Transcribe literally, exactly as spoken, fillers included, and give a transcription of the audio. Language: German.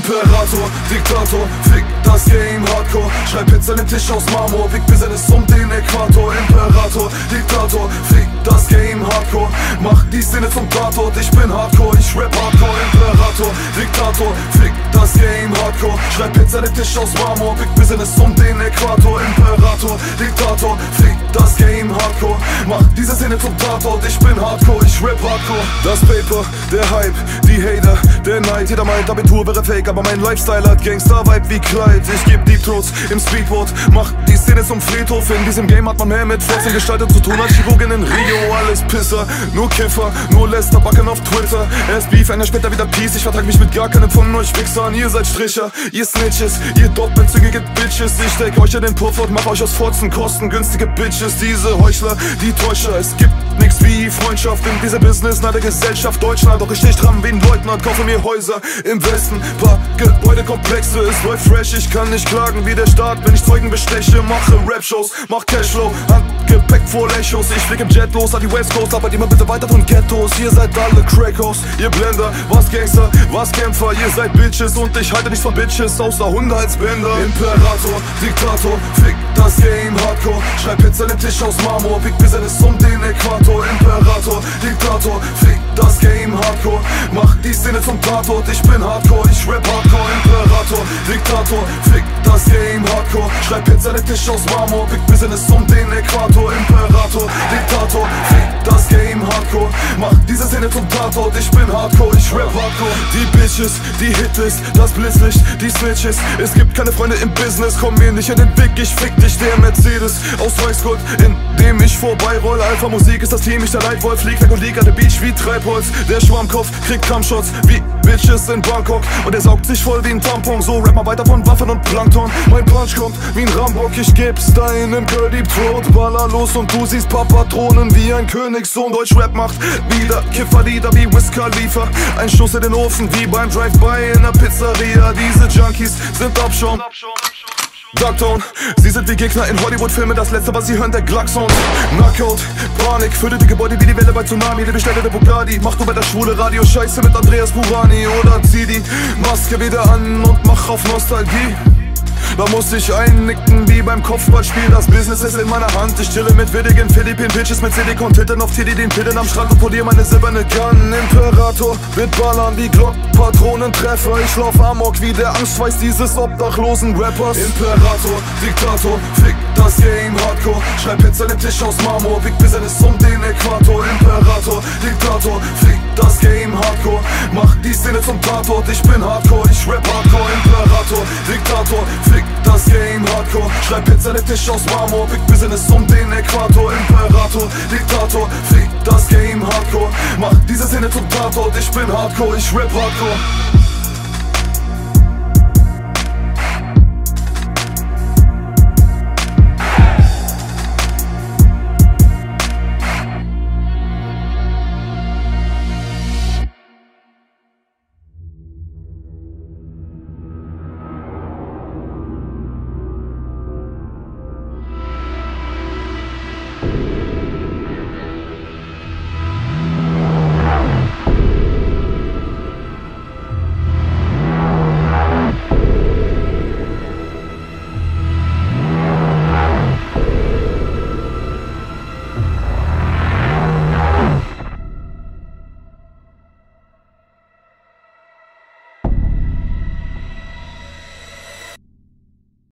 Imperator, Diktator, fick das Game Hardcore. Schreib Pizza den Tisch aus Marmor, Big Business um den Äquator. Imperator, Diktator, fick das Game Hardcore. Mach die Szene zum Tatort, ich bin Hardcore, ich rap Hardcore. Imperator, Diktator, fick das Game Hardcore. Schreib Pizza den Tisch aus Marmor, Big Business um den Äquator. Imperator, Diktator, fick das Game Hardcore. Mach diese Szene zum Tatort, ich bin Hardcore, ich rap Hardcore. Das Paper, der Hype, die Hater, der Neid. Jeder meint, Abitur wäre fake, aber mein Lifestyle hat Gangster-Vibe wie Clyde. Ich geb Deep Throats im Speedboard, mach die Szene zum Friedhof. In diesem Game hat man mehr mit vierzehn Gestalten zu tun als Chirurgen in Rio. Alles Pisser, nur Kiffer, nur Lästerbacken auf Twitter. Erst Beef, ein Jahr später wieder Peace. Ich vertrag mich mit gar keinem von euch Wichsern. Ihr seid Stricher, ihr Snitches, ihr doppelzügige Bitches. Ich steck euch in den Puff und mach euch aus Fotzen kostengünstige Bitches. Diese Heuchler, die Täuscher, es gibt nix wie Freundschaft in dieser Business, na der Gesellschaft Deutschland. Doch ich steh stramm wie ein Leutnant, kaufe mir Häuser im Westen, paar Gebäudekomplexe. Es läuft fresh, ich kann nicht klagen wie der Staat, wenn ich Zeugen besteche. Mache Rap-Shows, mach Cashflow, Handgepäck voll Echos. Ich flieg im Jet los an die West Coast, aber immer bitte weiter von Ghettos. Ihr seid alle Crackos, ihr Blender, was Gangster, was Kämpfer. Ihr seid Bitches und ich halte nichts von Bitches, außer Hunde als Bänder. Imperator, Diktator, fick das Game Hardcore. Schreib Pizza den Tisch aus Marmor, Big Business um den Äquator. Imperator, Diktator, fick das Game Hardcore. Mach die Szene zum Tatort, ich bin Hardcore, ich rap Hardcore. Imperator, Diktator, fick das Game Hardcore. Schreib Pizza den Tisch aus Marmor, Big Business um den Äquator. Imperator, Diktator, fick das Game Hardcore. Mach diese Szene zum Tatort, ich bin Hardcore, ich rap Hardcore. Die Bitches, die Hitlist, das Blitzlicht, die Snitches. Es gibt keine Freunde im Business, komm mir nicht in den Weg, ich fick dich. Der Mercedes aus Weißgold, in dem ich vorbeiroll. Alpha Musik ist das Team, ich der Leitwolf. Flieg weg und lieg an der Beach wie Treibholz. Der Schwammkopf kriegt Kampfshots wie Bitches in Bangkok. Und er saugt sich voll wie ein Tampon. So rap mal weiter von Waffen und Plankton. Mein Punch kommt wie ein Rambock, ich geb's deinem Girl Deep Throat. Baller los und du siehst Papatronen wie ein Königssohn. Deutsch Rap macht wieder Kifferlieder wie Wiz Khalifa. Ein Schuss in den Ofen wie beim Drive-By in der Pizzeria. Diese Junkies sind Abschaum. Duckdown, sie sind wie Gegner in Hollywood-Filmen. Das letzte, was sie hören, der Klacksound. Knockout, Panik, füllte die Gebäude wie die Welle bei Tsunami. Die bestellte der Bugatti, mach du bei der schwule Radio Scheiße mit Andreas Burani. Oder zieh die Maske wieder an und mach auf Nostalgie. Da muss ich einnicken wie beim Kopfballspiel. Das Business ist in meiner Hand. Ich chille mit willigen Philippinen-Bitches mit Silikon-Titten auf Titty, den Pillen am Strand und polier meine silberne Gun. Imperator mit Ballern wie Glock-Patronentreffer. Ich lauf amok wie der Angstschweiß dieses obdachlosen Rappers. Imperator, Diktator, fick das Game Hardcore. Schreib Pizza den Tisch aus Marmor, Big Business um den Äquator. Imperator, Diktator, fick das Game Hardcore. Mach die Szene zum Tatort, ich bin Hardcore, ich rap Hardcore. Imperator, Diktator, fick das Game Hardcore. Schreib Pizza den Tisch aus Marmor, Big Business um den Äquator. Imperator, Diktator, fick das Game Hardcore. Mach diese Szene zum Tatort, ich bin Hardcore, ich rap Hardcore.